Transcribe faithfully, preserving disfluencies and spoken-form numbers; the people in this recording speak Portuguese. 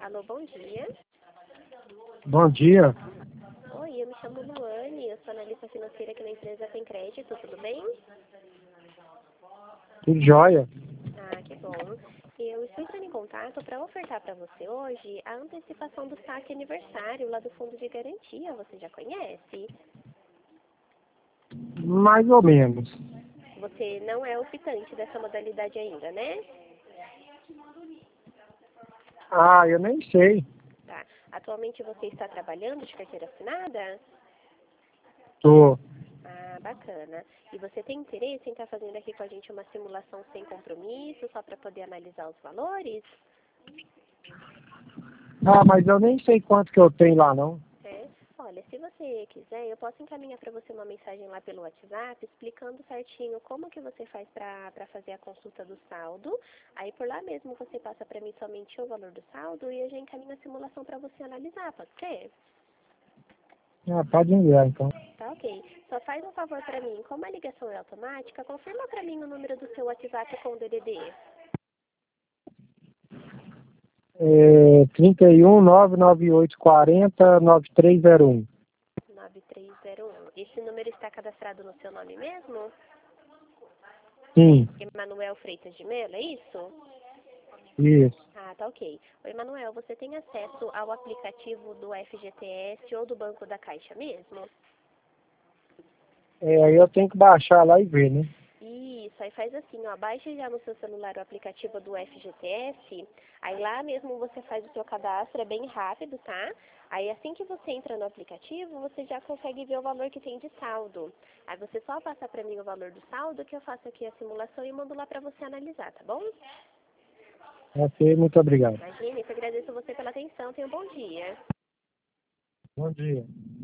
Alô, bom dia. Bom dia. Oi, eu me chamo Luane, eu sou analista financeira aqui na empresa Tem Crédito, tudo bem? Tudo jóia? Ah, que bom. Eu estou entrando em contato para ofertar para você hoje a antecipação do saque aniversário lá do Fundo de Garantia. Você já conhece? Mais ou menos. Você não é optante dessa modalidade ainda, né? Ah, eu nem sei. Tá. Atualmente você está trabalhando de carteira assinada? Tô. Ah, bacana. E você tem interesse em estar fazendo aqui com a gente uma simulação sem compromisso, só para poder analisar os valores? Ah, mas eu nem sei quanto que eu tenho lá, não. É. Olha, se você quiser, eu posso encaminhar para você uma mensagem lá pelo WhatsApp, explicando certinho como que você faz para para fazer a consulta do saldo. Aí por lá mesmo você passa para mim somente o valor do saldo e eu já encaminho a simulação para você analisar, pode ser? Ah, pode enviar, então. Tá ok. Só faz um favor para mim, como a ligação é automática, confirma para mim o número do seu WhatsApp com o D D D. É trinta e um, nove nove oito quatro zero, nove três zero um. nove três zero um. Esse número está cadastrado no seu nome mesmo? Sim, Emanuel Freitas de Mello, é isso? isso. Ah, tá ok. Oi, Emanuel, você tem acesso ao aplicativo do F G T S ou do Banco da Caixa mesmo? É, aí eu tenho que baixar lá e ver, né? Isso, aí faz assim, ó, baixe já no seu celular o aplicativo do F G T S, aí lá mesmo você faz o seu cadastro, é bem rápido, tá? Aí assim que você entra no aplicativo, você já consegue ver o valor que tem de saldo. Aí você só passa pra mim o valor do saldo que eu faço aqui a simulação e mando lá pra você analisar, tá bom? Ok, muito obrigado. Imagine, eu que agradeço você pela atenção, tenha um bom dia. Bom dia.